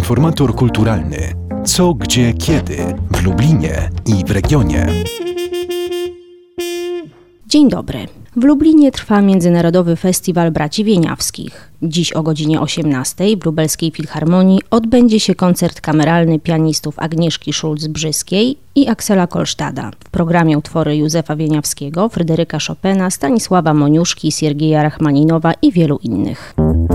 Informator kulturalny. Co, gdzie, kiedy w Lublinie i w regionie. Dzień dobry. W Lublinie trwa Międzynarodowy Festiwal Braci Wieniawskich. Dziś o godzinie 18:00 w Lubelskiej Filharmonii odbędzie się koncert kameralny pianistów Agnieszki Szulc-Brzyskiej i Aksela Kolsztada. W programie utwory Józefa Wieniawskiego, Fryderyka Chopina, Stanisława Moniuszki, Siergieja Rachmaninowa i wielu innych.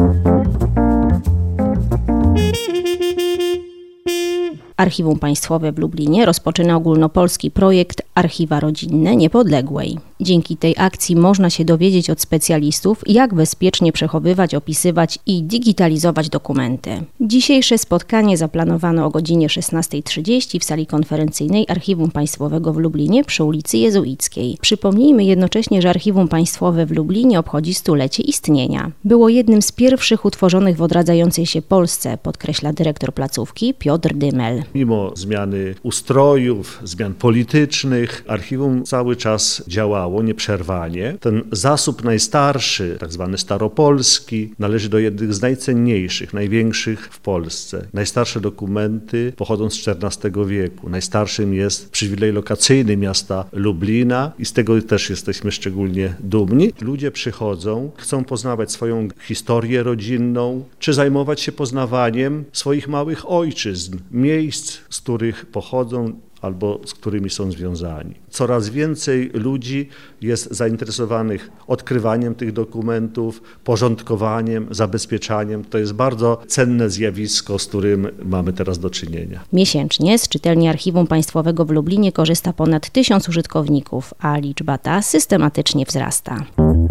Archiwum Państwowe w Lublinie rozpoczyna ogólnopolski projekt Archiwa Rodzinne Niepodległej. Dzięki tej akcji można się dowiedzieć od specjalistów, jak bezpiecznie przechowywać, opisywać i digitalizować dokumenty. Dzisiejsze spotkanie zaplanowano o godzinie 16:30 w sali konferencyjnej Archiwum Państwowego w Lublinie przy ulicy Jezuickiej. Przypomnijmy jednocześnie, że Archiwum Państwowe w Lublinie obchodzi 100-lecie istnienia. Było jednym z pierwszych utworzonych w odradzającej się Polsce, podkreśla dyrektor placówki Piotr Dymel. Mimo zmiany ustrojów, zmian politycznych, archiwum cały czas działało nieprzerwanie. Ten zasób najstarszy, tak zwany staropolski, należy do jednych z najcenniejszych, największych w Polsce. Najstarsze dokumenty pochodzą z XIV wieku. Najstarszym jest przywilej lokacyjny miasta Lublina i z tego też jesteśmy szczególnie dumni. Ludzie przychodzą, chcą poznawać swoją historię rodzinną, czy zajmować się poznawaniem swoich małych ojczyzn, miejsc, z których pochodzą albo z którymi są związani. Coraz więcej ludzi jest zainteresowanych odkrywaniem tych dokumentów, porządkowaniem, zabezpieczaniem. To jest bardzo cenne zjawisko, z którym mamy teraz do czynienia. Miesięcznie z czytelni Archiwum Państwowego w Lublinie korzysta ponad 1000 użytkowników, a liczba ta systematycznie wzrasta.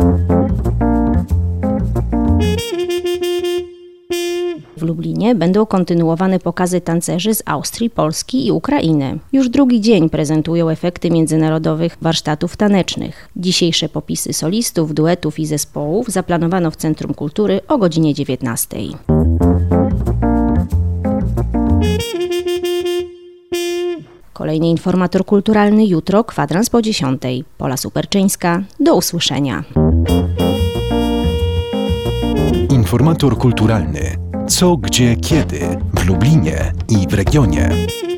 W Lublinie będą kontynuowane pokazy tancerzy z Austrii, Polski i Ukrainy. Już drugi dzień prezentują efekty międzynarodowych warsztatów tanecznych. Dzisiejsze popisy solistów, duetów i zespołów zaplanowano w Centrum Kultury o godzinie 19:00. Kolejny informator kulturalny jutro, kwadrans po 10:00. Pola Superczyńska. Do usłyszenia. Informator kulturalny. Co, gdzie, kiedy w Lublinie i w regionie.